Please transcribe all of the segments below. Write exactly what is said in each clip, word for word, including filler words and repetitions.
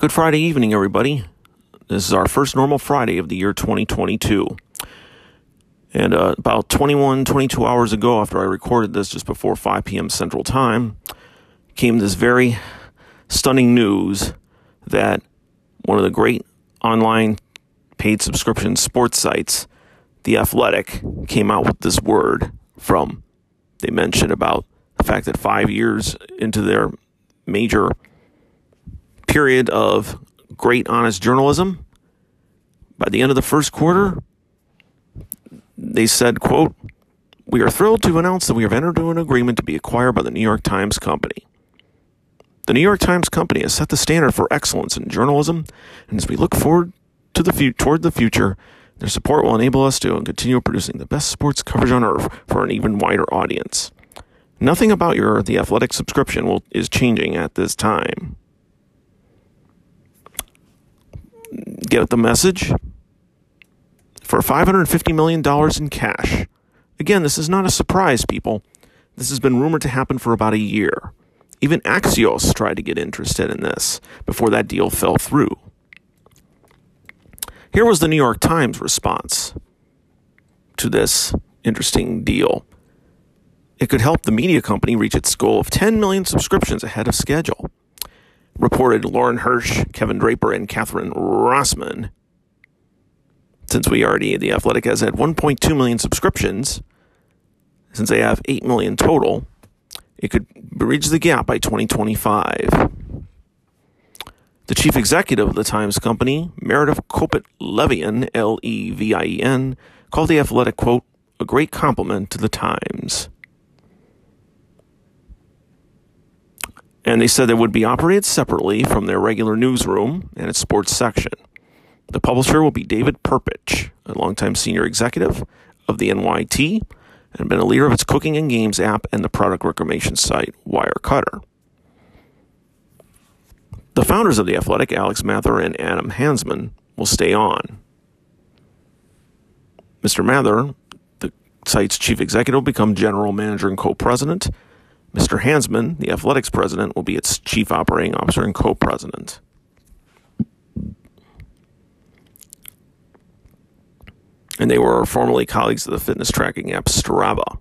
Good Friday evening, everybody. This is our first normal Friday of the year twenty twenty-two. And uh, about twenty-one, twenty-two hours ago, after I recorded this just before five p.m. Central Time, came this very stunning news that one of the great online paid subscription sports sites, The Athletic, came out with this word from, they mentioned about the fact that five years into their major period of great, honest journalism, by the end of the first quarter, they said, quote, "We are thrilled to announce that we have entered into an agreement to be acquired by the New York Times Company. The New York Times Company has set the standard for excellence in journalism, and as we look forward to the fu- toward the future, their support will enable us to continue producing the best sports coverage on earth for an even wider audience. Nothing about your The Athletic subscription will, is changing at this time." Get the message? For five hundred fifty million dollars in cash. Again, this is not a surprise, people. This has been rumored to happen for about a year. Even Axios tried to get interested in this before that deal fell through. Here was the New York Times response to this interesting deal. It could help the media company reach its goal of ten million subscriptions ahead of schedule, reported Lauren Hirsch, Kevin Draper, and Catherine Rossman. Since we already, The Athletic has had one point two million subscriptions, since they have eight million total, it could bridge the gap by twenty twenty-five. The chief executive of the Times Company, Meredith Kopit Levien, L E V I E N, called The Athletic, quote, "a great compliment to the Times." And they said they would be operated separately from their regular newsroom and its sports section. The publisher will be David Perpich, a longtime senior executive of the N Y T and been a leader of its cooking and games app and the product recommendation site Wirecutter. The founders of The Athletic, Alex Mather and Adam Hansman, will stay on. Mister Mather, the site's chief executive, will become general manager and co-president. Mister Hansman, The Athletic's president, will be its chief operating officer and co-president. And they were formerly colleagues of the fitness tracking app Strava.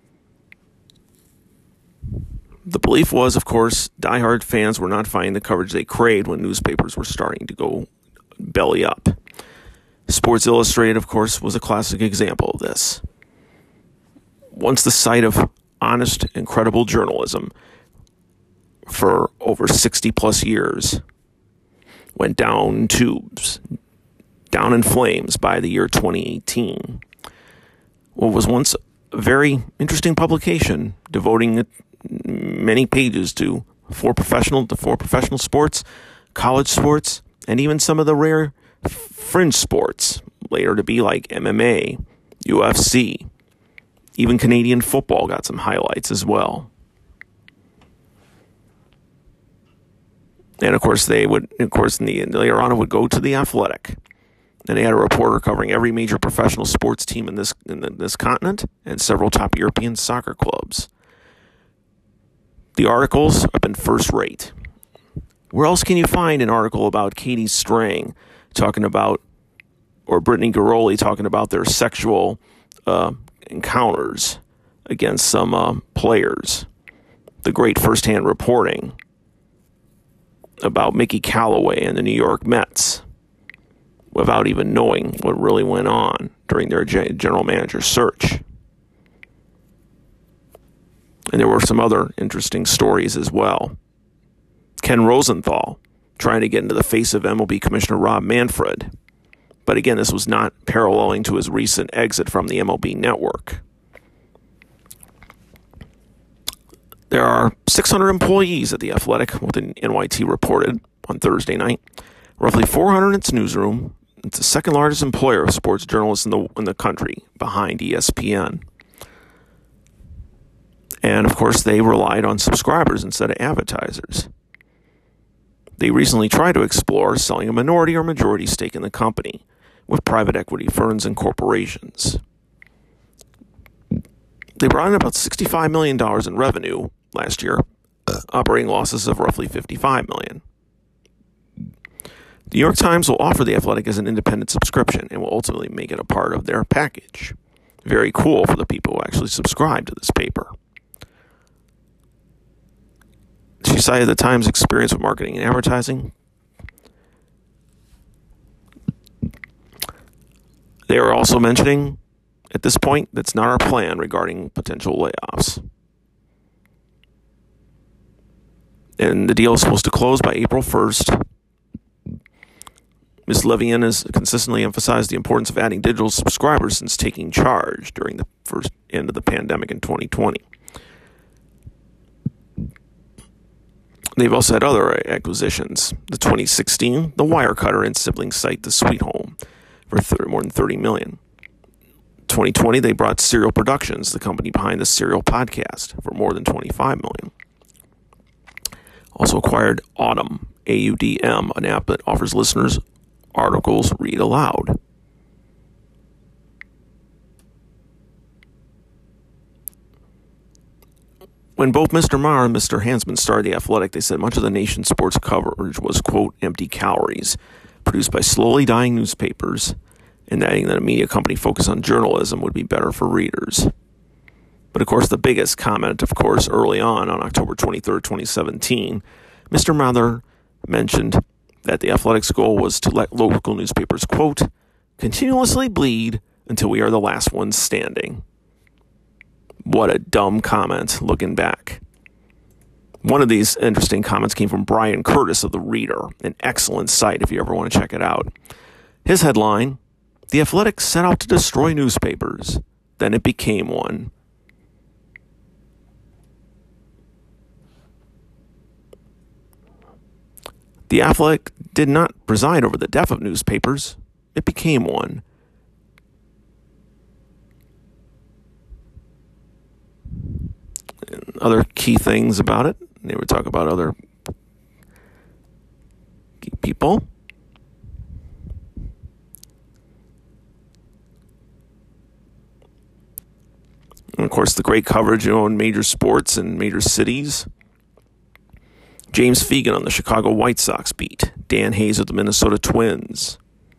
The belief was, of course, diehard fans were not finding the coverage they craved when newspapers were starting to go belly up. Sports Illustrated, of course, was a classic example of this. Once the site of honest and credible journalism for over sixty plus years went down tubes, down in flames by the year twenty eighteen. What was once a very interesting publication, devoting many pages to for professional to for professional sports, college sports, and even some of the rare fringe sports, later to be like M M A, U F C. Even Canadian football got some highlights as well. And of course, they would, of course, in the, later on, it would go to The Athletic. And they had a reporter covering every major professional sports team in this in the, this continent and several top European soccer clubs. The articles have been first rate. Where else can you find an article about Katie Strang talking about, or Brittany Garoli talking about their sexual uh, encounters against some uh, players? The great firsthand reporting about Mickey Callaway and the New York Mets, without even knowing what really went on during their general manager search. And there were some other interesting stories as well. Ken Rosenthal trying to get into the face of M L B Commissioner Rob Manfred. But again, this was not paralleling to his recent exit from the M L B network. There are six hundred employees at The Athletic, what the N Y T reported on Thursday night. Roughly four hundred in its newsroom. It's the second largest employer of sports journalists in the in the country, behind E S P N. And of course, they relied on subscribers instead of advertisers. They recently tried to explore selling a minority or majority stake in the company with private equity firms and corporations. They brought in about sixty-five million dollars in revenue last year, operating losses of roughly fifty-five million dollars. The New York Times will offer The Athletic as an independent subscription and will ultimately make it a part of their package. Very cool for the people who actually subscribe to this paper. She cited the Times' experience with marketing and advertising. They are also mentioning, at this point, that's not our plan regarding potential layoffs. And the deal is supposed to close by April first. Miz Levian has consistently emphasized the importance of adding digital subscribers since taking charge during the first end of the pandemic in twenty twenty. They've also had other acquisitions. The twenty sixteen, the Wirecutter and sibling site, The Sweet Home, for th- more than thirty million dollars. twenty twenty, they brought Serial Productions, the company behind the Serial podcast, for more than twenty-five million dollars. Also acquired Audm, A U D M, an app that offers listeners articles read aloud. When both Mister Maher and Mister Hansman started The Athletic, they said much of the nation's sports coverage was, quote, empty calories, produced by slowly dying newspapers, and adding that a media company focused on journalism would be better for readers. But of course, the biggest comment, of course, early on, on October twenty-third, twenty seventeen, Mister Mather mentioned that The Athletic's goal was to let local newspapers, quote, continuously bleed until we are the last ones standing. What a dumb comment, looking back. One of these interesting comments came from Brian Curtis of The Reader, an excellent site if you ever want to check it out. His headline, The Athletic set out to destroy newspapers, then it became one. The Athletic did not preside over the death of newspapers. It became one. And other key things about it, they would talk about other key people. And of course, the great coverage, you know, in major sports and major cities. James Fegan on the Chicago White Sox beat. Dan Hayes of the Minnesota Twins.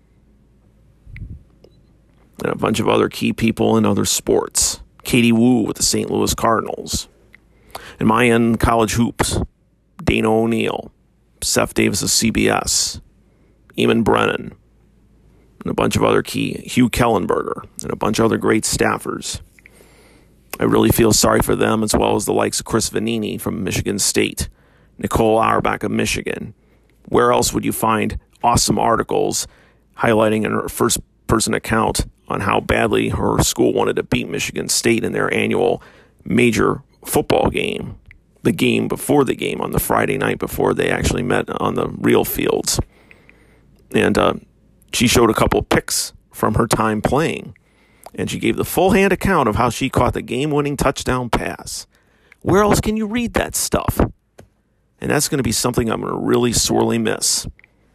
And a bunch of other key people in other sports. Katie Wu with the Saint Louis Cardinals. In my end, college hoops. Dana O'Neill. Seth Davis of C B S. Eamon Brennan. And a bunch of other key. Hugh Kellenberger. And a bunch of other great staffers. I really feel sorry for them, as well as the likes of Chris Vanini from Michigan State. Nicole Auerbach of Michigan. Where else would you find awesome articles highlighting in her first-person account on how badly her school wanted to beat Michigan State in their annual major football game, the game before the game on the Friday night before they actually met on the real fields. And uh, she showed a couple of pics from her time playing, and she gave the full-hand account of how she caught the game-winning touchdown pass. Where else can you read that stuff? And that's going to be something I'm going to really sorely miss.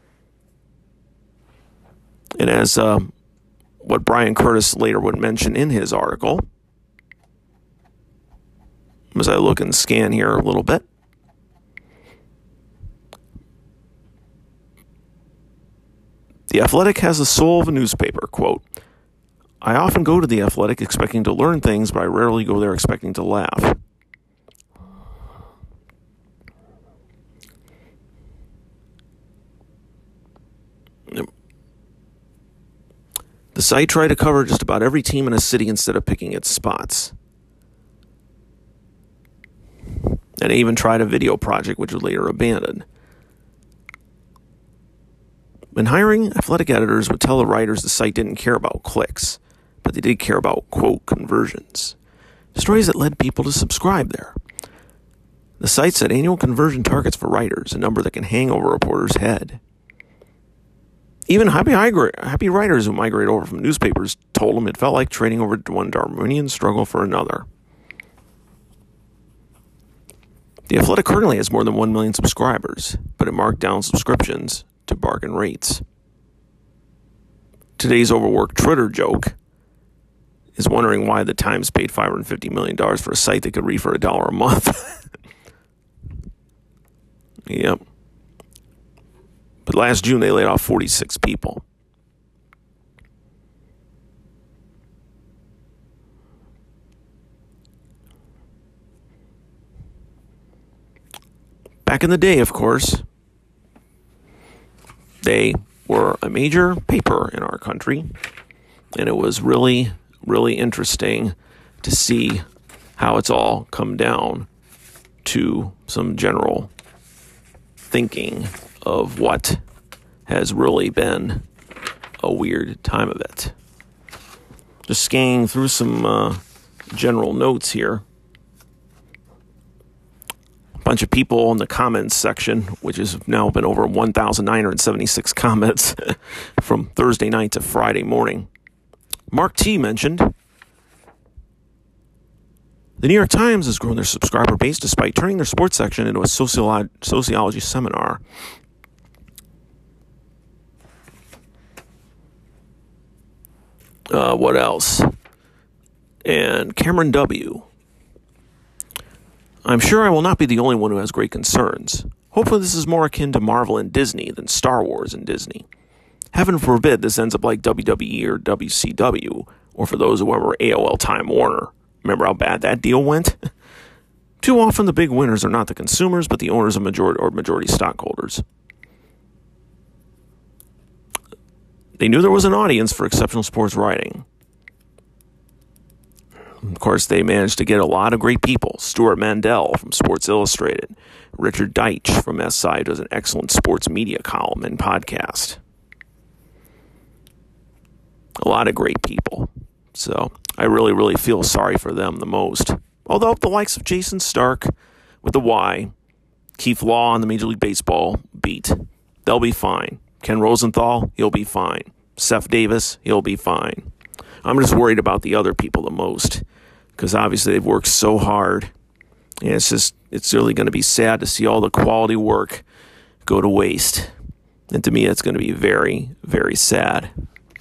And as uh, what Brian Curtis later would mention in his article, as I look and scan here a little bit, The Athletic has the soul of a newspaper, quote, I often go to The Athletic expecting to learn things, but I rarely go there expecting to laugh. The site tried to cover just about every team in a city instead of picking its spots. And they even tried a video project, which was later abandoned. When hiring, athletic editors would tell the writers the site didn't care about clicks, but they did care about, quote, conversions. Stories that led people to subscribe there. The site set annual conversion targets for writers, a number that can hang over a reporter's head. Even happy, happy writers who migrate over from newspapers told them it felt like trading over to one Darwinian struggle for another. The Athletic currently has more than one million subscribers, but it marked down subscriptions to bargain rates. Today's overworked Twitter joke is wondering why the Times paid five hundred fifty million dollars for a site that could read for a dollar a month. Yep. But last June, they laid off forty-six people. Back in the day, of course, they were a major paper in our country, and it was really, really interesting to see how it's all come down to some general thinking of what has really been a weird time of it. Just scanning through some uh, general notes here. A bunch of people in the comments section, which has now been over one thousand nine hundred seventy-six comments from Thursday night to Friday morning. Mark T. mentioned, the New York Times has grown their subscriber base despite turning their sports section into a sociolo- sociology seminar. Uh, what else? And Cameron W. I'm sure I will not be the only one who has great concerns. Hopefully this is more akin to Marvel and Disney than Star Wars and Disney. Heaven forbid this ends up like W W E or W C W, or for those who ever A O L Time Warner. Remember how bad that deal went? Too often the big winners are not the consumers, but the owners of majority or majority stockholders. They knew there was an audience for exceptional sports writing. Of course, they managed to get a lot of great people. Stuart Mandel from Sports Illustrated. Richard Deitch from S I does an excellent sports media column and podcast. A lot of great people. So I really, really feel sorry for them the most. Although the likes of Jason Stark with the Y, Keith Law on the Major League Baseball beat, they'll be fine. Ken Rosenthal, he'll be fine. Seth Davis, he'll be fine. I'm just worried about the other people the most, because obviously they've worked so hard, and it's just, it's really going to be sad to see all the quality work go to waste. And to me, it's going to be very, very sad.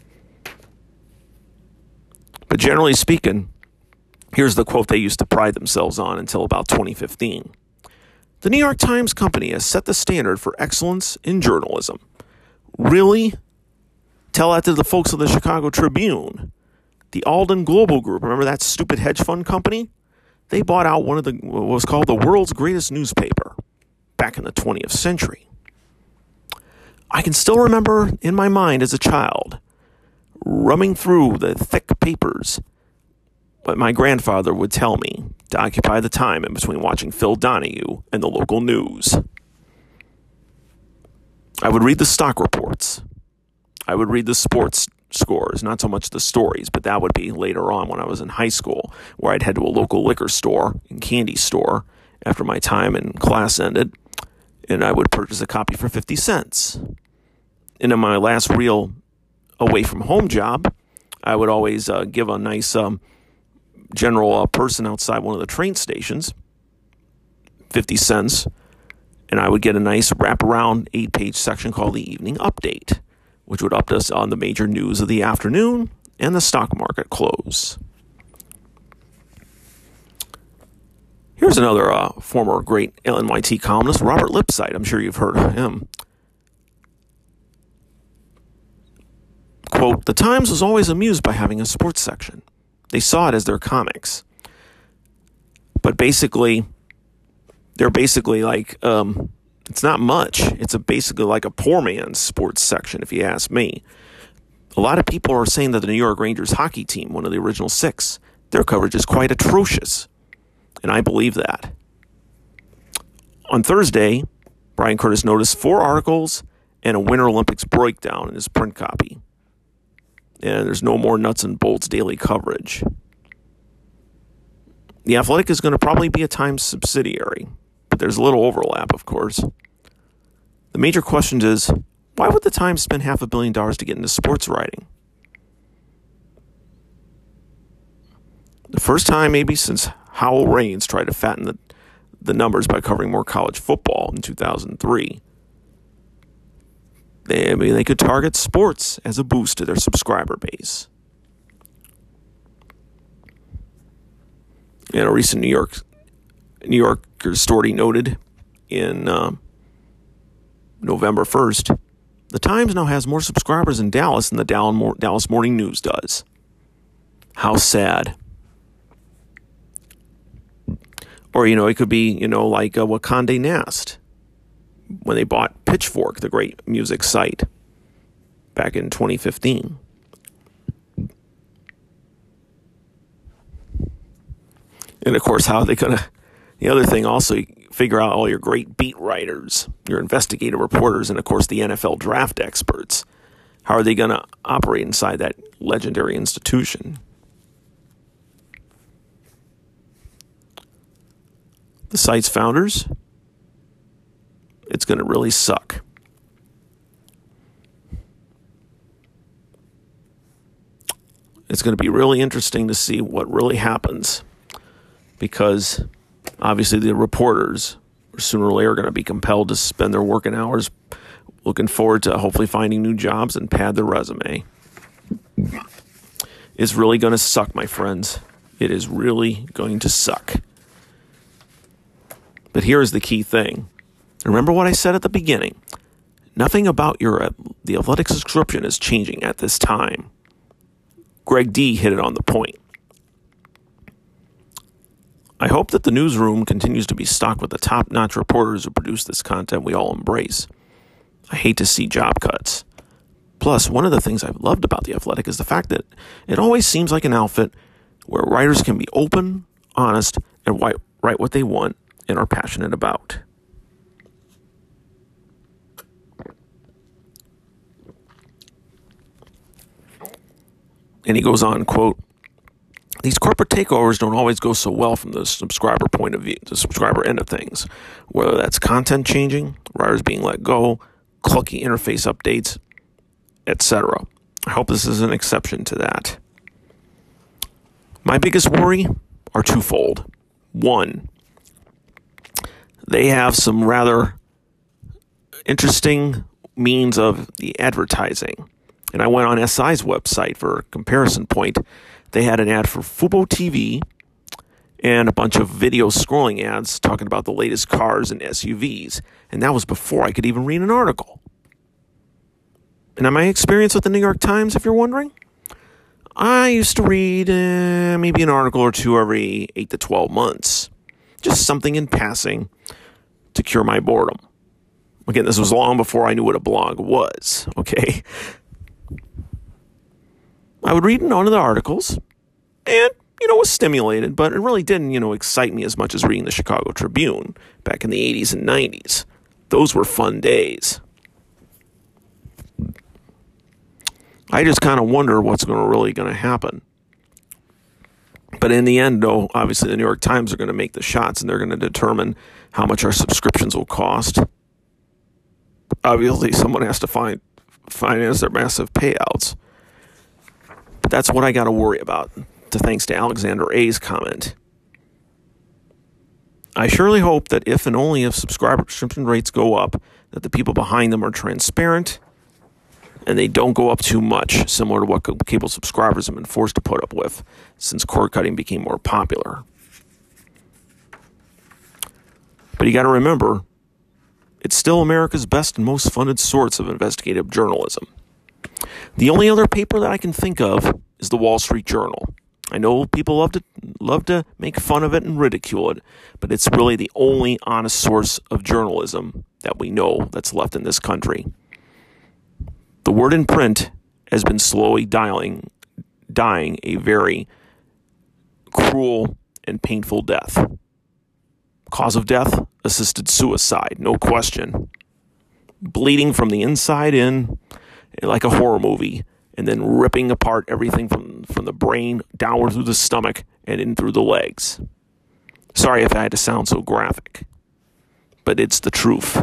But generally speaking, here's the quote they used to pride themselves on until about twenty fifteen. The New York Times Company has set the standard for excellence in journalism. Really? Tell that to the folks of the Chicago Tribune. The Alden Global Group, remember that stupid hedge fund company? They bought out one of the, what was called the world's greatest newspaper back in the twentieth century. I can still remember in my mind as a child, rumming through the thick papers, what my grandfather would tell me to occupy the time in between watching Phil Donahue and the local news. I would read the stock reports. I would read the sports scores, not so much the stories, but that would be later on when I was in high school, where I'd head to a local liquor store and candy store after my time in class ended, and I would purchase a copy for fifty cents. And in my last real away-from-home job, I would always uh, give a nice um, general uh, person outside one of the train stations fifty cents, and I would get a nice wraparound eight-page section called the Evening Update, which would update us on the major news of the afternoon and the stock market close. Here's another uh, former great N Y T columnist, Robert Lipsyte. I'm sure you've heard of him. Quote, the Times was always amused by having a sports section. They saw it as their comics. But basically, they're basically like, um, it's not much. It's a basically like a poor man's sports section, if you ask me. A lot of people are saying that the New York Rangers hockey team, one of the original six, their coverage is quite atrocious. And I believe that. On Thursday, Brian Curtis noticed four articles and a Winter Olympics breakdown in his print copy. And there's no more nuts and bolts daily coverage. The Athletic is going to probably be a Times subsidiary, but there's a little overlap, of course. The major question is, why would the Times spend half a billion dollars to get into sports writing? The first time maybe since Howell Raines tried to fatten the, the numbers by covering more college football in two thousand three. They, I mean, they could target sports as a boost to their subscriber base. And a recent New York New Yorker story noted in uh, November first The Times now has more subscribers in Dallas than the Dallas Morning News does. How sad. Or, you know, it could be, you know, like uh, what Condé Nast, when they bought Pitchfork, the great music site, back in twenty fifteen. And, of course, how are they going to... The other thing also, you figure out all your great beat writers, your investigative reporters, and, of course, the N F L draft experts. How are they going to operate inside that legendary institution? The site's founders, it's going to really suck. It's going to be really interesting to see what really happens, because obviously the reporters sooner or later are going to be compelled to spend their working hours looking forward to hopefully finding new jobs and pad their resume. It's really going to suck, my friends. It is really going to suck. But here's the key thing. Remember what I said at the beginning. Nothing about your uh, the Athletic subscription is changing at this time. Greg D hit it on the point. I hope that the newsroom continues to be stocked with the top-notch reporters who produce this content we all embrace. I hate to see job cuts. Plus, one of the things I've loved about The Athletic is the fact that it always seems like an outfit where writers can be open, honest, and write what they want and are passionate about. And he goes on, quote, "These corporate takeovers don't always go so well from the subscriber point of view, the subscriber end of things, whether that's content changing, writers being let go, clunky interface updates, et cetera. I hope this is an exception to that. My biggest worry are twofold. One, they have some rather interesting means of the advertising. And I went on S I's website for a comparison point. They had an ad for Fubo T V and a bunch of video scrolling ads talking about the latest cars and S U Vs. And that was before I could even read an article. And my experience with the New York Times, if you're wondering, I used to read uh, maybe an article or two every eight to twelve months. Just something in passing to cure my boredom. Again, this was long before I knew what a blog was, okay? I would read one of the articles and, you know, was stimulated, but it really didn't, you know, excite me as much as reading the Chicago Tribune back in the eighties and nineties. Those were fun days. I just kind of wonder what's going to really going to happen. But in the end, though, obviously the New York Times are going to make the shots and they're going to determine how much our subscriptions will cost. Obviously, someone has to find, finance their massive payouts. But that's what I got to worry about, to thanks to Alexander A's comment. I surely hope that if and only if subscription rates go up, that the people behind them are transparent and they don't go up too much, similar to what cable subscribers have been forced to put up with since cord cutting became more popular. But you got to remember, it's still America's best and most funded source of investigative journalism. The only other paper that I can think of is the Wall Street Journal. I know people love to love to make fun of it and ridicule it, but it's really the only honest source of journalism that we know that's left in this country. The word in print has been slowly dying, dying a very cruel and painful death. Cause of death? Assisted suicide, no question. Bleeding from the inside in, like a horror movie, and then ripping apart everything from, from the brain downward through the stomach and in through the legs. Sorry if I had to sound so graphic, but it's the truth.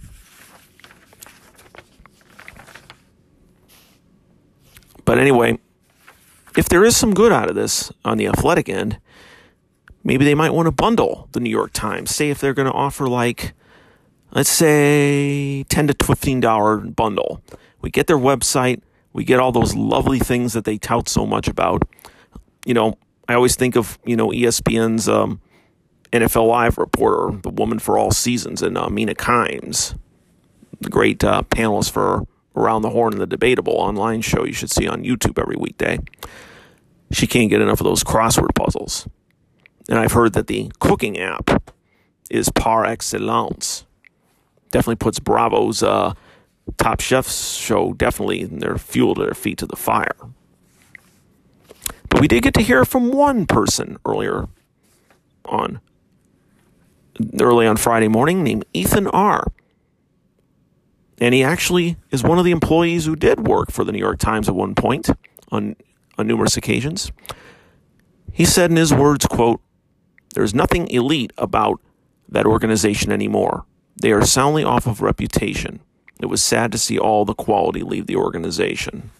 But anyway, if there is some good out of this on the Athletic end, maybe they might want to bundle the New York Times. Say if they're going to offer like, let's say ten to fifteen dollars bundle. We get their website. We get all those lovely things that they tout so much about. You know, I always think of, you know, E S P N's um, N F L Live reporter, the woman for all seasons, and uh, Mina Kimes, the great uh, panelist for Around the Horn and the Debatable online show you should see on YouTube every weekday. She can't get enough of those crossword puzzles. And I've heard that the cooking app is par excellence. Definitely puts Bravo's uh, Top Chefs show definitely in their fuel to their feet to the fire. But we did get to hear from one person earlier on, early on Friday morning named Ethan R. And he actually is one of the employees who did work for the New York Times at one point on, on numerous occasions. He said in his words, quote, "There's nothing elite about that organization anymore. They are soundly off of reputation. It was sad to see all the quality leave the organization."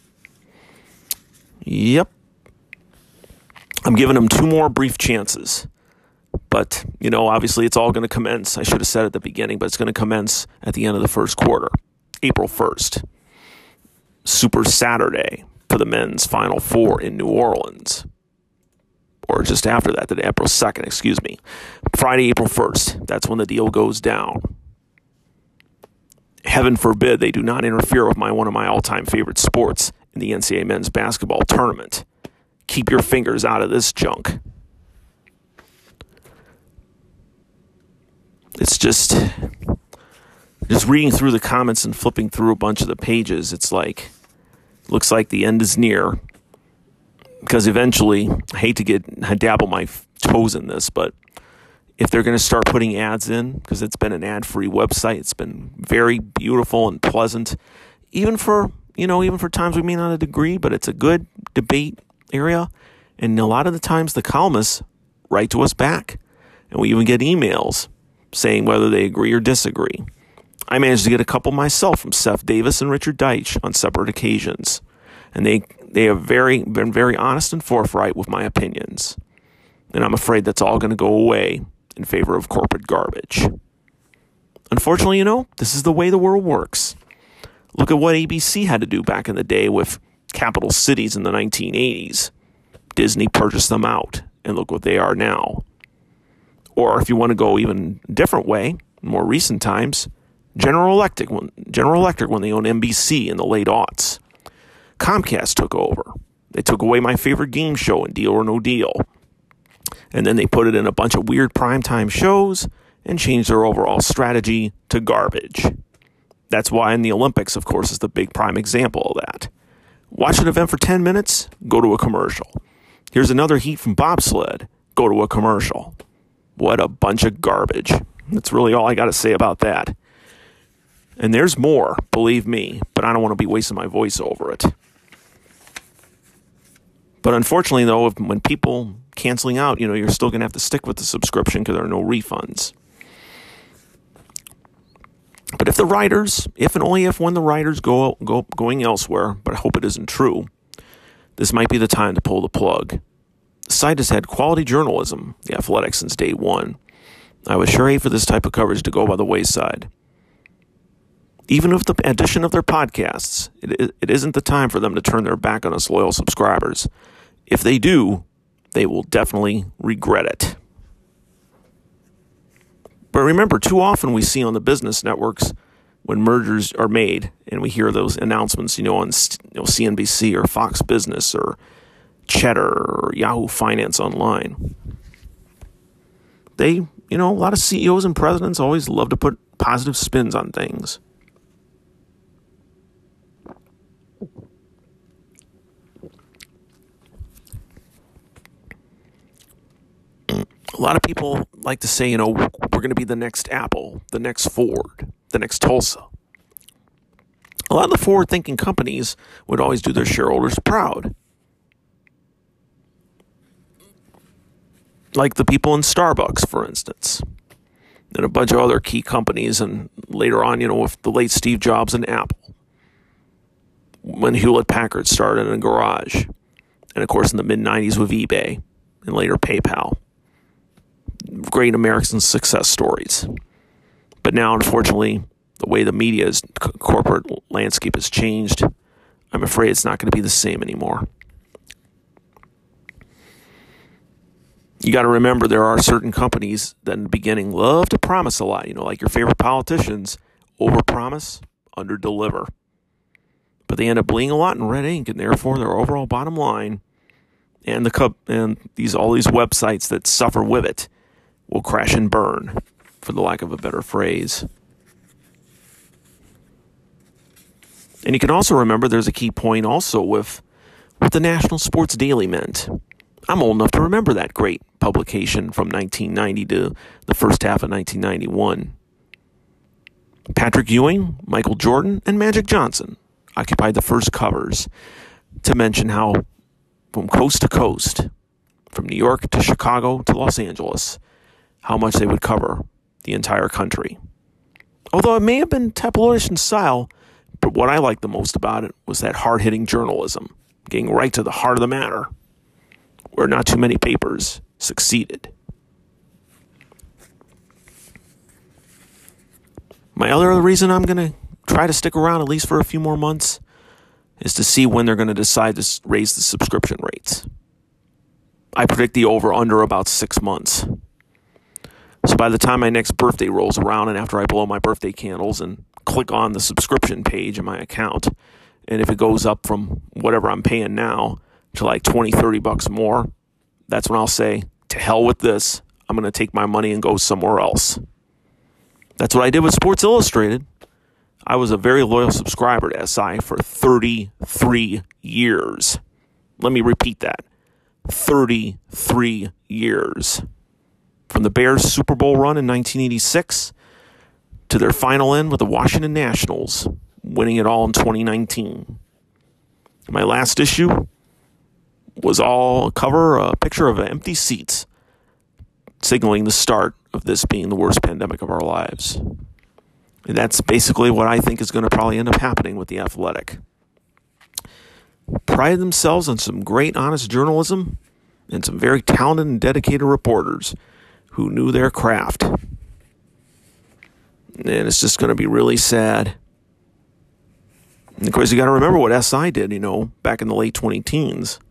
Yep. I'm giving them two more brief chances. But, you know, obviously it's all going to commence. I should have said at the beginning, but it's going to commence at the end of the first quarter, April first. Super Saturday for the men's Final Four in New Orleans. Or just after that, the April second, excuse me. Friday, April first. That's when the deal goes down. Heaven forbid they do not interfere with my one of my all-time favorite sports in the N C double A men's basketball tournament. Keep your fingers out of this junk. It's just, just reading through the comments and flipping through a bunch of the pages, it's like, looks like the end is near. Because eventually, I hate to get I dabble my toes in this, but if they're going to start putting ads in, because it's been an ad-free website, it's been very beautiful and pleasant, even for, you know, even for times we may not agree, but it's a good debate area. And a lot of the times the columnists write to us back. And we even get emails saying whether they agree or disagree. I managed to get a couple myself from Seth Davis and Richard Deitch on separate occasions. And they, they have very been very honest and forthright with my opinions. And I'm afraid that's all going to go away in favor of corporate garbage. Unfortunately, you know, this is the way the world works. Look at what A B C had to do back in the day with capital cities in the nineteen eighties. Disney purchased them out, and look what they are now. Or if you want to go even a different way, in more recent times, General Electric, when, General Electric when they owned N B C in the late aughts. Comcast took over. They took away my favorite game show in Deal or No Deal. And then they put it in a bunch of weird primetime shows and changed their overall strategy to garbage. That's why in the Olympics, of course, is the big prime example of that. Watch an event for ten minutes, go to a commercial. Here's another heat from bobsled, go to a commercial. What a bunch of garbage. That's really all I got to say about that. And there's more, believe me, but I don't want to be wasting my voice over it. But unfortunately, though, if, when people canceling out, you know, you're still going to have to stick with the subscription because there are no refunds. But if the writers, if and only if when the writers go, go going elsewhere, but I hope it isn't true, this might be the time to pull the plug. The site has had quality journalism, The Athletic, since day one. I would sure hate for this type of coverage to go by the wayside. Even with the addition of their podcasts, it, it isn't the time for them to turn their back on us loyal subscribers. If they do, they will definitely regret it. But remember, too often we see on the business networks when mergers are made and we hear those announcements, you know, on you know, C N B C or Fox Business or Cheddar or Yahoo Finance Online. They, you know, a lot of C E Os and presidents always love to put positive spins on things. A lot of people like to say, you know, we're going to be the next Apple, the next Ford, the next Tulsa. A lot of the forward-thinking companies would always do their shareholders proud. Like the people in Starbucks, for instance, and a bunch of other key companies, and later on, you know, with the late Steve Jobs and Apple, when Hewlett-Packard started in a garage, and of course in the mid nineties with eBay, and later PayPal. Great American success stories. But now, unfortunately, the way the media's corporate landscape has changed, I'm afraid it's not going to be the same anymore. You got to remember there are certain companies that in the beginning love to promise a lot, you know, like your favorite politicians, overpromise, underdeliver. they end up bleeding a lot in red ink, and therefore their overall bottom line and the cup and these all these websites that suffer with it will crash and burn, for the lack of a better phrase. And you can also remember there's a key point also with what the National Sports Daily meant. I'm old enough to remember that great publication from nineteen ninety to the first half of nineteen ninety-one. Patrick Ewing, Michael Jordan, and Magic Johnson occupied the first covers, to mention how from coast to coast, from New York to Chicago to Los Angeles, how much they would cover the entire country. Although it may have been tabloidish in style, but what I liked the most about it was that hard-hitting journalism, getting right to the heart of the matter, where not too many papers succeeded. My other reason I'm going to try to stick around at least for a few more months is to see when they're going to decide to raise the subscription rates. I predict the over-under about six months. So by the time my next birthday rolls around and after I blow my birthday candles and click on the subscription page in my account, and if it goes up from whatever I'm paying now to like twenty, thirty bucks more, that's when I'll say, to hell with this. I'm going to take my money and go somewhere else. That's what I did with Sports Illustrated. I was a very loyal subscriber to S I for thirty-three years. Let me repeat that. thirty-three years. From the Bears' Super Bowl run in nineteen eighty-six to their final end with the Washington Nationals, winning it all in twenty nineteen. My last issue was all a cover, a picture of empty seats, signaling the start of this being the worst pandemic of our lives. And that's basically what I think is going to probably end up happening with The Athletic. Prided themselves on some great, honest journalism and some very talented and dedicated reporters who knew their craft. And it's just going to be really sad. And of course, you got to remember what S I did, you know, back in the late twenty teens.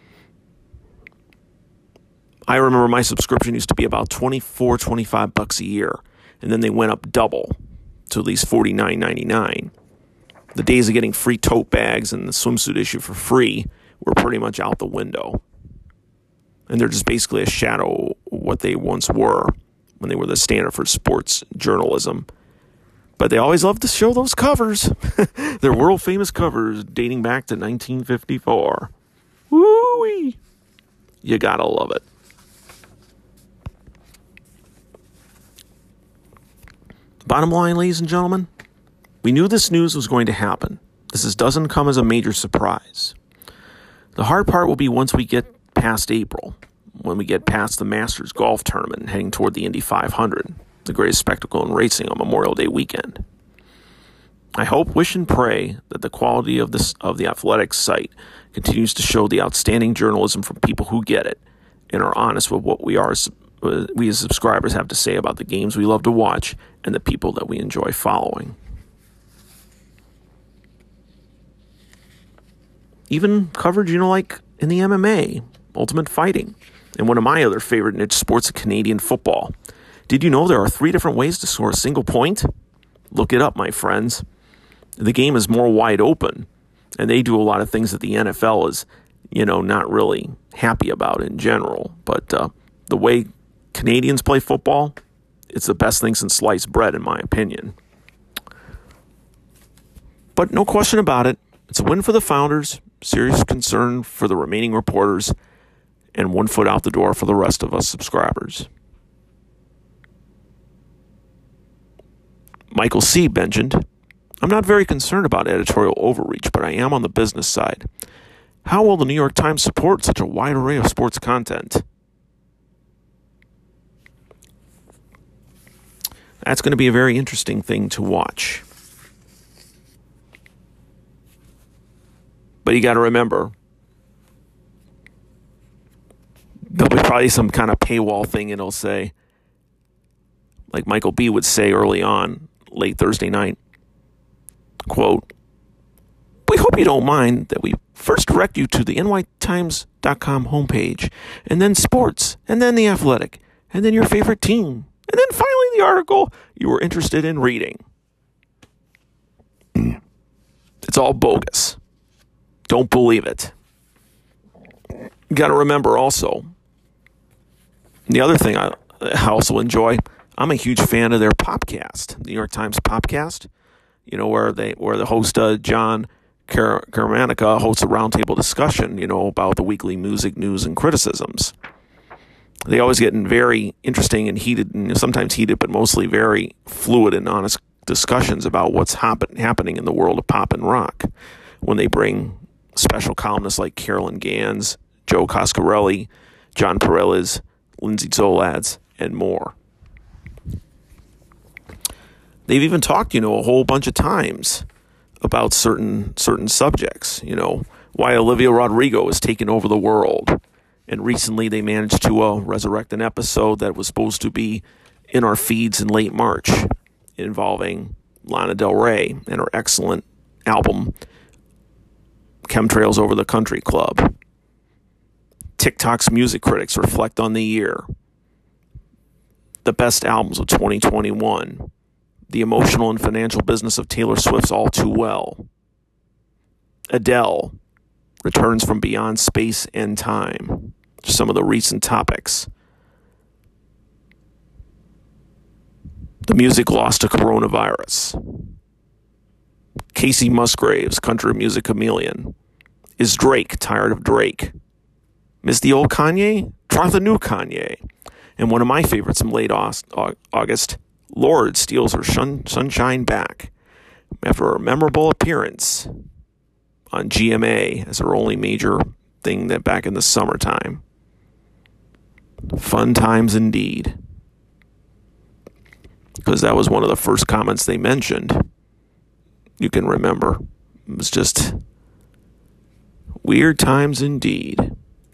I remember my subscription used to be about twenty-four, twenty-five bucks a year. And then they went up double to at least forty-nine ninety-nine. The days of getting free tote bags and the swimsuit issue for free were pretty much out the window. And they're just basically a shadow of what they once were when they were the standard for sports journalism. But they always loved to show those covers. Their world-famous covers dating back to nineteen fifty-four. Woo-wee! You gotta love it. Bottom line, ladies and gentlemen, we knew this news was going to happen. This is, doesn't come as a major surprise. The hard part will be once we get past April, when we get past the Masters golf tournament and heading toward the Indy five hundred, the greatest spectacle in racing on Memorial Day weekend. I hope, wish, and pray that the quality of this of the Athletics site continues to show the outstanding journalism from people who get it and are honest with what we are we as subscribers have to say about the games we love to watch and the people that we enjoy following. Even coverage, you know, like in the M M A, Ultimate Fighting, and one of my other favorite niche sports, Canadian football. Did you know there are three different ways to score a single point? Look it up, my friends. The game is more wide open, and they do a lot of things that the N F L is, you know, not really happy about in general. But uh, the way Canadians play football, it's the best thing since sliced bread, in my opinion. But no question about it, it's a win for the founders, serious concern for the remaining reporters, and one foot out the door for the rest of us subscribers. Michael C. mentioned, I'm not very concerned about editorial overreach, but I am on the business side. How will the New York Times support such a wide array of sports content? That's going to be a very interesting thing to watch. But you got to remember, there'll be probably some kind of paywall thing it'll say, like Michael B. would say early on, late Thursday night, quote, "We hope you don't mind that we first direct you to the N Y Times dot com homepage, and then sports, and then The Athletic, and then your favorite team, and then finally the article you were interested in reading." It's all bogus. Don't believe it. You got to remember also, the other thing I, I also enjoy, I'm a huge fan of their podcast, the New York Times podcast, you know, where they where the host, uh, John Car- Carmanica, hosts a roundtable discussion, you know, about the weekly music news and criticisms. They always get in very interesting and heated, and sometimes heated, but mostly very fluid and honest discussions about what's happen- happening in the world of pop and rock when they bring special columnists like Carolyn Gans, Joe Coscarelli, John Perez, Lindsay Zolads, and more. They've even talked, you know, a whole bunch of times about certain certain subjects, you know, why Olivia Rodrigo is taking over the world. And recently they managed to uh, resurrect an episode that was supposed to be in our feeds in late March involving Lana Del Rey and her excellent album, Chemtrails Over the Country Club. TikTok's music critics reflect on the year. The best albums of twenty twenty-one. The emotional and financial business of Taylor Swift's All Too Well. Adele returns from beyond space and time. Some of the recent topics. The music lost to coronavirus. Casey Musgraves, country music chameleon. Is Drake tired of Drake? Miss the old Kanye? Try the new Kanye. And one of my favorites from late August, Lorde steals her shun- sunshine back after a memorable appearance on G M A as her only major thing that back in the summertime. Fun times indeed. Because that was one of the first comments they mentioned. You can remember. It was just weird times indeed.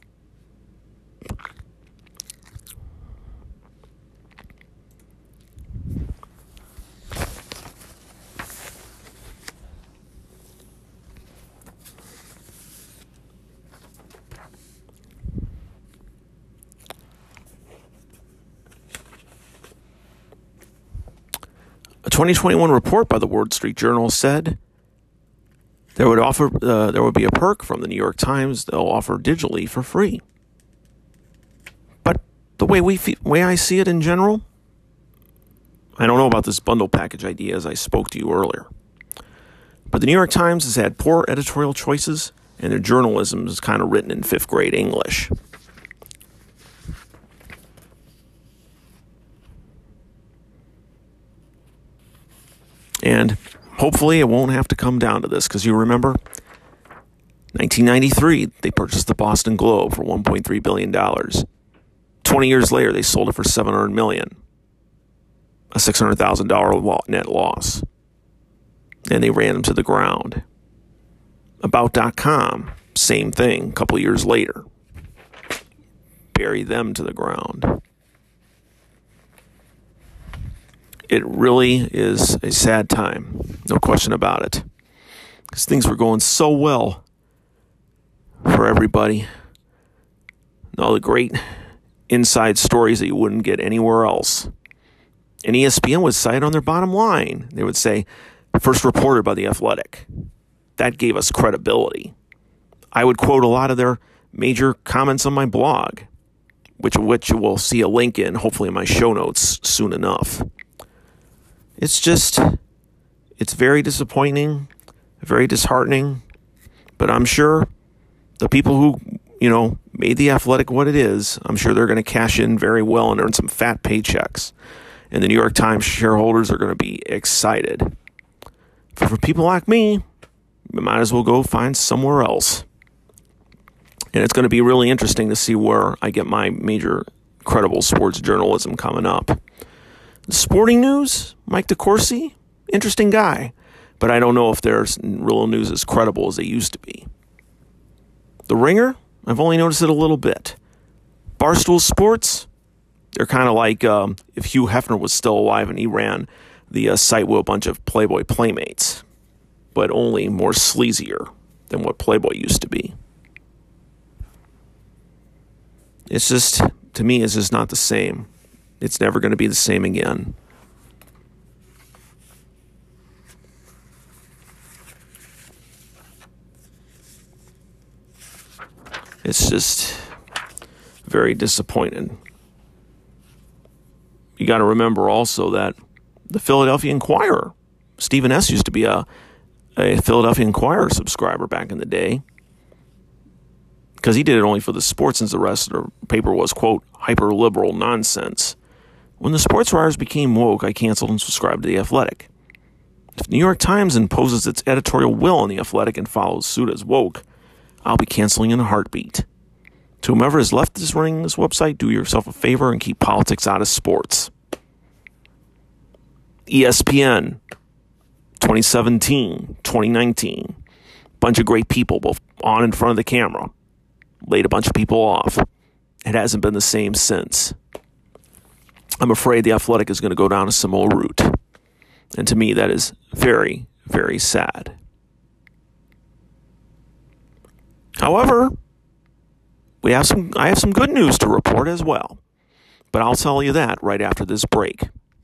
A twenty twenty-one report by the Wall Street Journal said there would offer uh, there would be a perk from the New York Times they'll offer digitally for free. But the way we fe- way I see it in general, I don't know about this bundle package idea as I spoke to you earlier. But the New York Times has had poor editorial choices, and their journalism is kind of written in fifth grade English. And hopefully it won't have to come down to this, because you remember, nineteen ninety-three, they purchased the Boston Globe for one point three billion dollars. twenty years later, they sold it for seven hundred million dollars, a six hundred thousand dollars net loss. And they ran them to the ground. About dot com, same thing, a couple years later. Buried them to the ground. It really is a sad time, no question about it. Because things were going so well for everybody. And all the great inside stories that you wouldn't get anywhere else. And E S P N would cite on their bottom line. They would say, first reported by The Athletic. That gave us credibility. I would quote a lot of their major comments on my blog, which which you will see a link in, hopefully in my show notes soon enough. It's just, it's very disappointing, very disheartening, but I'm sure the people who, you know, made The Athletic what it is, I'm sure they're going to cash in very well and earn some fat paychecks. And the New York Times shareholders are going to be excited. For, for people like me, we might as well go find somewhere else. And it's going to be really interesting to see where I get my major credible sports journalism coming up. The sporting news, Mike DeCourcy, interesting guy. But I don't know if their real news as credible as they used to be. The Ringer, I've only noticed it a little bit. Barstool Sports, they're kind of like um, if Hugh Hefner was still alive and he ran the uh, site with a bunch of Playboy playmates, but only more sleazier than what Playboy used to be. It's just, to me, it's just not the same. It's never going to be the same again. It's just very disappointing. You got to remember also that the Philadelphia Inquirer, Stephen S. used to be a, a Philadelphia Inquirer subscriber back in the day, because he did it only for the sports, since the rest of the paper was, quote, hyper-liberal nonsense. When the sports writers became woke, I canceled and subscribed to The Athletic. If the New York Times imposes its editorial will on The Athletic and follows suit as woke, I'll be canceling in a heartbeat. To whomever is left is running this website, do yourself a favor and keep politics out of sports. E S P N, twenty seventeen, twenty nineteen. Bunch of great people, both on and in front of the camera. Laid a bunch of people off. It hasn't been the same since. I'm afraid The Athletic is going to go down a similar route. And to me, that is very, very sad. However, we have some. I have some good news to report as well. But I'll tell you that right after this break.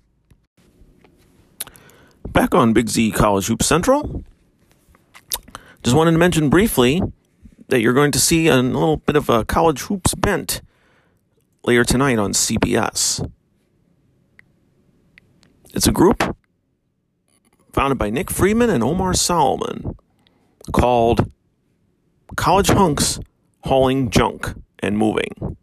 Back on Big Z College Hoops Central. Just wanted to mention briefly that you're going to see a little bit of a college hoops bent later tonight on C B S. It's a group founded by Nick Friedman and Omar Solomon called College Hunks Hauling Junk and Moving.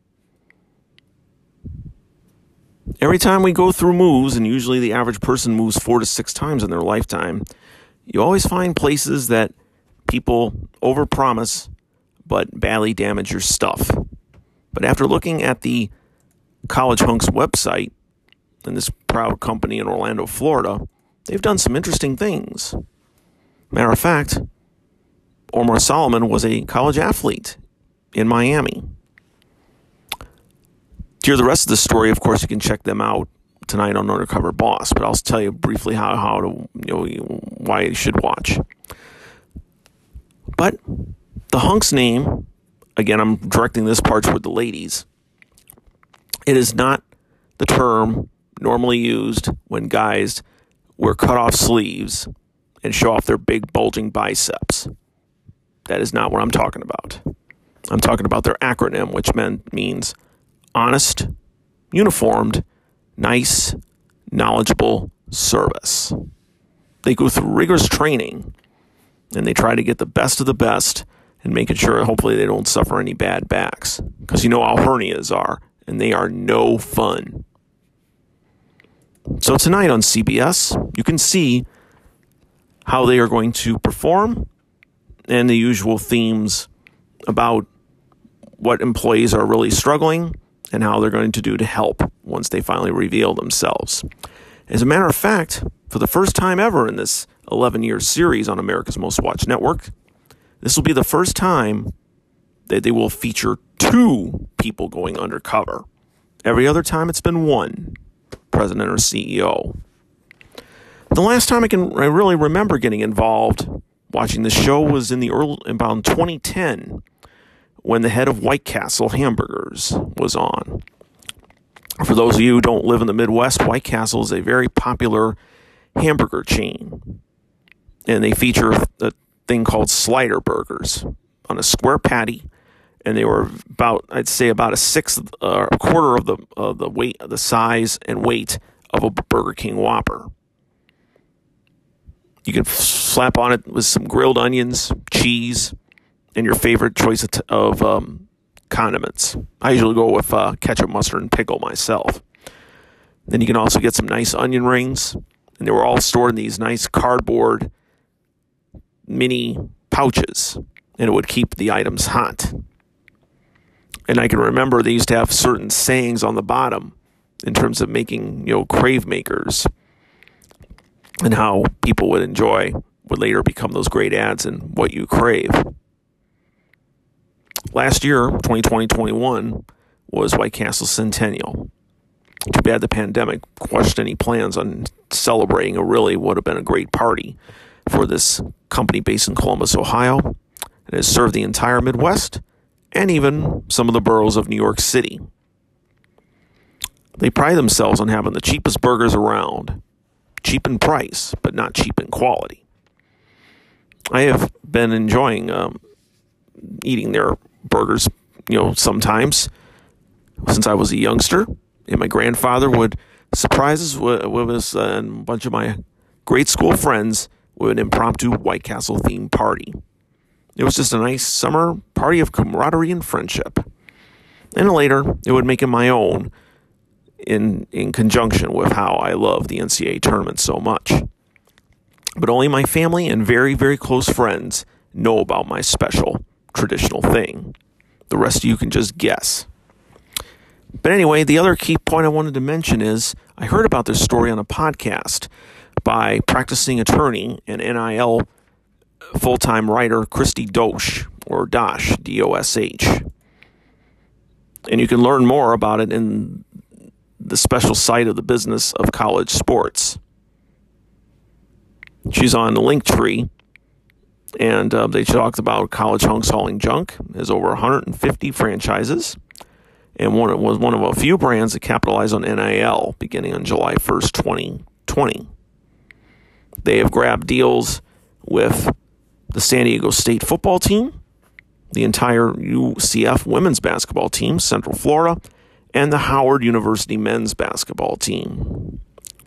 Every time we go through moves, and usually the average person moves four to six times in their lifetime, you always find places that people overpromise but badly damage your stuff. But after looking at the College Hunks website, and this proud company in Orlando, Florida, they've done some interesting things. Matter of fact, Omar Solomon was a college athlete in Miami. To hear the rest of the story, of course, you can check them out tonight on Undercover Boss, but I'll tell you briefly how, how to, you know, why you should watch. But the Hunks name, again, I'm directing this part toward the ladies. It is not the term normally used when guys wear cut-off sleeves and show off their big bulging biceps. That is not what I'm talking about. I'm talking about their acronym, which meant, means honest, uniformed, nice, knowledgeable service. They go through rigorous training, and they try to get the best of the best and making sure hopefully they don't suffer any bad backs. Because you know how hernias are, and they are no fun. So tonight on C B S, you can see how they are going to perform and the usual themes about what employees are really struggling and how they're going to do to help once they finally reveal themselves. As a matter of fact, for the first time ever in this eleven-year series on America's Most Watched Network, this will be the first time that they will feature two people going undercover. Every other time it's been one, president or C E O. The last time I can I really remember getting involved watching the show was in the early, about twenty ten, when the head of White Castle Hamburgers was on. For those of you who don't live in the Midwest, White Castle is a very popular hamburger chain. And they feature a thing called slider burgers on a square patty. And they were about, I'd say, about a sixth, uh, a quarter of the uh, the weight, the size and weight of a Burger King Whopper. You can slap on it with some grilled onions, cheese, and your favorite choice of, t- of um, condiments. I usually go with uh, ketchup, mustard, and pickle myself. Then you can also get some nice onion rings, and they were all stored in these nice cardboard mini pouches, and it would keep the items hot. And I can remember they used to have certain sayings on the bottom in terms of making, you know, crave makers, and how people would enjoy would later become those great ads and what you crave. Last year, twenty twenty twenty-one, was White Castle's centennial. Too bad the pandemic crushed any plans on celebrating a really would have been a great party for this company based in Columbus, Ohio. It has served the entire Midwest and even some of the boroughs of New York City. They pride themselves on having the cheapest burgers around. Cheap in price, but not cheap in quality. I have been enjoying um, eating their burgers you know, sometimes since I was a youngster, and my grandfather would surprise us with, with us and a bunch of my grade school friends with an impromptu White Castle themed party. It was just a nice summer party of camaraderie and friendship. And later, it would make it my own in in conjunction with how I love the N C double A tournament so much. But only my family and very, very close friends know about my special traditional thing. The rest of you can just guess. But anyway, the other key point I wanted to mention is I heard about this story on a podcast by practicing attorney and N I L full-time writer Christy Dosh, or Dosh, D O S H. And you can learn more about it in the special site of the Business of College Sports. She's on the Linktree, and uh, they talked about College Hunks Hauling Junk. Has over one hundred fifty franchises, and one was one of a few brands that capitalized on N I L beginning on July first, twenty twenty. They have grabbed deals with the San Diego State football team, the entire U C F women's basketball team, Central Florida, and the Howard University men's basketball team.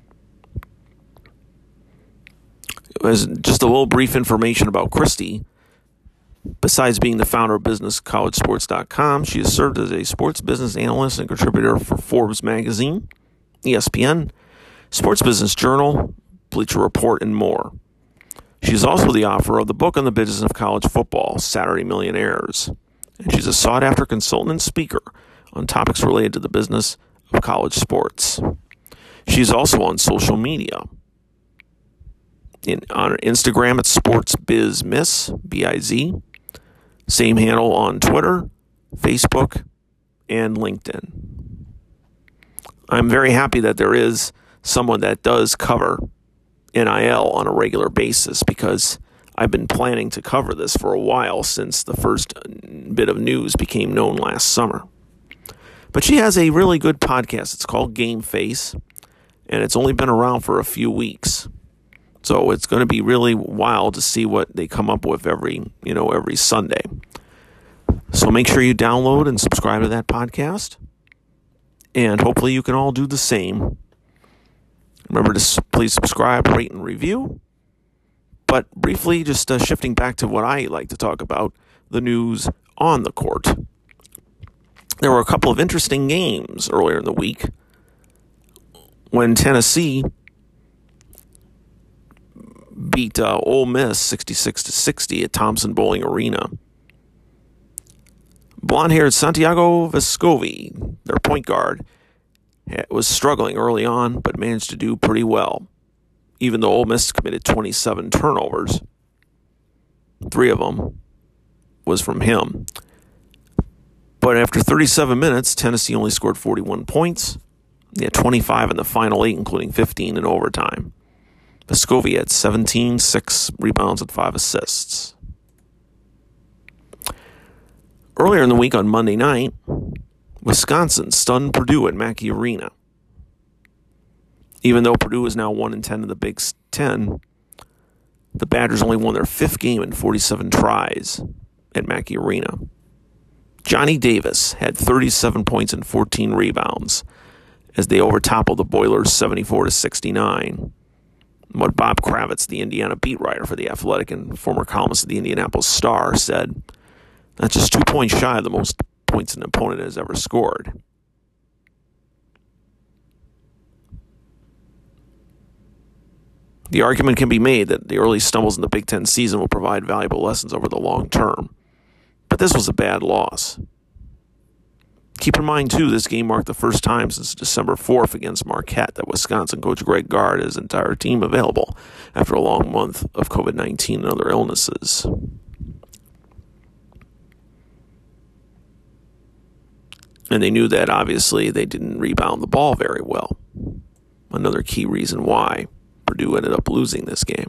As just a little brief information about Christy, besides being the founder of business college sports dot com, she has served as a sports business analyst and contributor for Forbes magazine, E S P N, Sports Business Journal, Bleacher Report, and more. She is also the author of the book on the business of college football, Saturday Millionaires, and she's a sought-after consultant and speaker on topics related to the business of college sports. She's also on social media. In, on Instagram, it's SportsBizMiss, B I Z. Same handle on Twitter, Facebook, and LinkedIn. I'm very happy that there is someone that does cover N I L on a regular basis, because I've been planning to cover this for a while since the first bit of news became known last summer. But she has a really good podcast. It's called Game Face, and it's only been around for a few weeks. So it's going to be really wild to see what they come up with every, you know, every Sunday. So make sure you download and subscribe to that podcast, and hopefully you can all do the same. Remember to please subscribe, rate, and review. But briefly, just uh, shifting back to what I like to talk about, the news on the court. There were a couple of interesting games earlier in the week when Tennessee beat uh, Ole Miss sixty-six to sixty at Thompson Bowling Arena. Blonde-haired Santiago Vescovi, their point guard, was struggling early on, but managed to do pretty well. Even though Ole Miss committed twenty-seven turnovers, three of them was from him. But after thirty-seven minutes, Tennessee only scored forty-one points. They had twenty-five in the final eight, including fifteen in overtime. Vescovi had seventeen, six rebounds, and five assists. Earlier in the week on Monday night, Wisconsin stunned Purdue at Mackey Arena. Even though Purdue is now one and ten in the Big Ten, the Badgers only won their fifth game in forty-seven tries at Mackey Arena. Johnny Davis had thirty-seven points and fourteen rebounds as they overtoppled the Boilers seventy-four to sixty-nine. What Bob Kravitz, the Indiana beat writer for The Athletic and former columnist of the Indianapolis Star, said, "That's just two points shy of the most points an opponent has ever scored." The argument can be made that the early stumbles in the Big Ten season will provide valuable lessons over the long term. But this was a bad loss. Keep in mind, too, this game marked the first time since December fourth against Marquette that Wisconsin coach Greg Gard had his entire team available after a long month of covid nineteen and other illnesses. And they knew that, obviously, they didn't rebound the ball very well. Another key reason why Purdue ended up losing this game.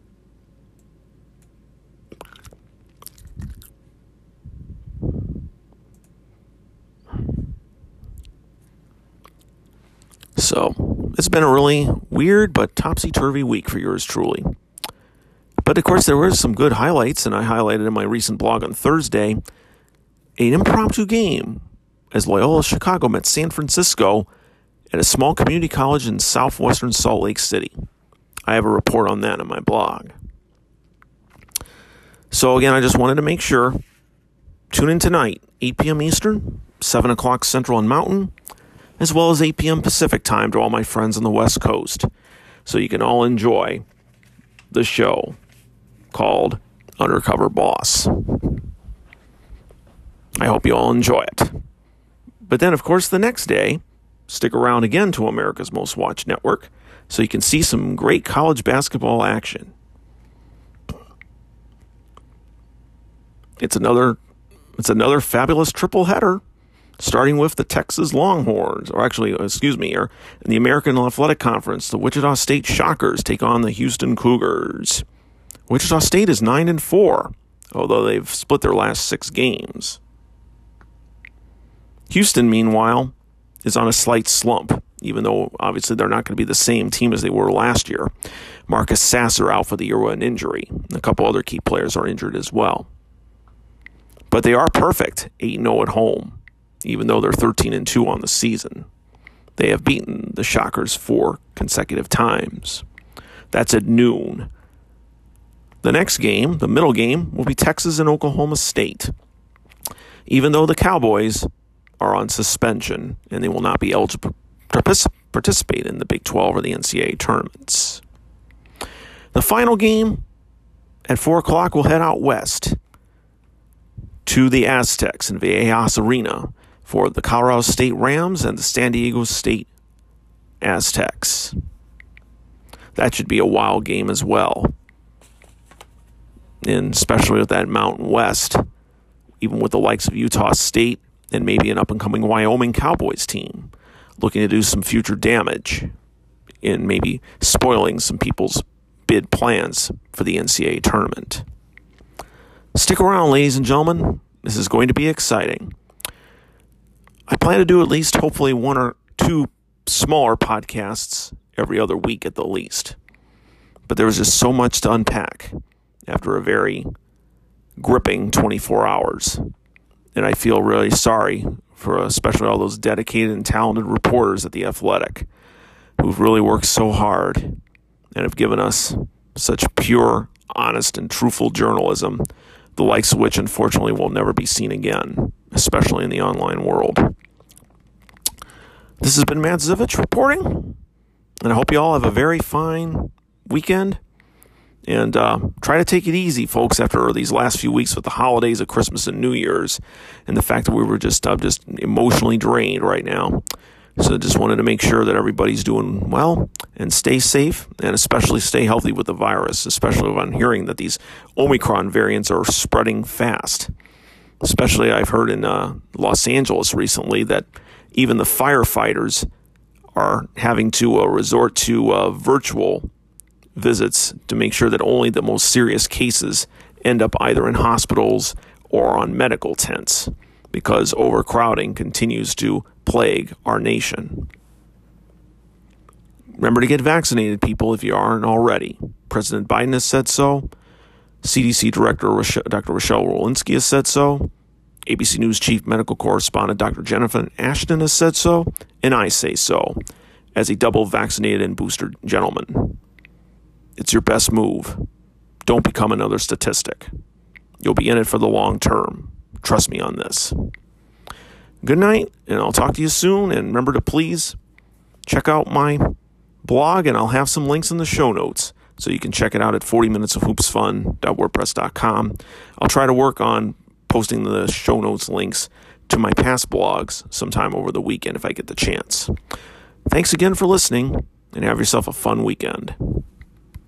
So, it's been a really weird but topsy-turvy week for yours truly. But, of course, there were some good highlights, and I highlighted in my recent blog on Thursday an impromptu game as Loyola Chicago met San Francisco at a small community college in southwestern Salt Lake City. I have a report on that on my blog. So again, I just wanted to make sure, tune in tonight, eight p.m. Eastern, seven o'clock Central and Mountain, as well as eight p.m. Pacific time to all my friends on the West Coast, so you can all enjoy the show called Undercover Boss. I hope you all enjoy it. But then, of course, the next day, stick around again to America's Most Watched Network so you can see some great college basketball action. It's another it's another fabulous triple header, starting with the Texas Longhorns, or actually, excuse me, or in the American Athletic Conference, the Wichita State Shockers take on the Houston Cougars. Wichita State is nine and four, although they've split their last six games. Houston, meanwhile, is on a slight slump, even though obviously they're not going to be the same team as they were last year. Marcus Sasser out for the year with an injury. A couple other key players are injured as well. But they are perfect, eight and oh at home, even though they're thirteen and two on the season. They have beaten the Shockers four consecutive times. That's at noon. The next game, the middle game, will be Texas and Oklahoma State. Even though the Cowboys are on suspension and they will not be eligible to participate in the Big twelve or the N C double A tournaments. The final game at four o'clock will head out west to the Aztecs in Viejas Arena for the Colorado State Rams and the San Diego State Aztecs. That should be a wild game as well. And especially with that Mountain West, even with the likes of Utah State and maybe an up-and-coming Wyoming Cowboys team looking to do some future damage in maybe spoiling some people's bid plans for the N C double A tournament. Stick around, ladies and gentlemen. This is going to be exciting. I plan to do at least, hopefully, one or two smaller podcasts every other week at the least. But there was just so much to unpack after a very gripping twenty-four hours. And I feel really sorry for especially all those dedicated and talented reporters at The Athletic who've really worked so hard and have given us such pure, honest, and truthful journalism, the likes of which, unfortunately, will never be seen again, especially in the online world. This has been Matt Zivich reporting, and I hope you all have a very fine weekend. And uh, try to take it easy, folks, after these last few weeks with the holidays of Christmas and New Year's and the fact that we were just uh, just emotionally drained right now. So just wanted to make sure that everybody's doing well and stay safe and especially stay healthy with the virus, especially when I'm hearing that these Omicron variants are spreading fast. Especially I've heard in uh, Los Angeles recently that even the firefighters are having to uh, resort to uh, virtual visits to make sure that only the most serious cases end up either in hospitals or on medical tents, because overcrowding continues to plague our nation. Remember to get vaccinated, people, if you aren't already. President Biden has said so. C D C Director Doctor Rochelle Walensky has said so. A B C News Chief Medical Correspondent Doctor Jennifer Ashton has said so. And I say so, as a double vaccinated and boosted gentleman. It's your best move. Don't become another statistic. You'll be in it for the long term. Trust me on this. Good night, and I'll talk to you soon. And remember to please check out my blog, and I'll have some links in the show notes, so you can check it out at forty minutes of hoops fun dot wordpress dot com. I'll try to work on posting the show notes links to my past blogs sometime over the weekend if I get the chance. Thanks again for listening, and have yourself a fun weekend.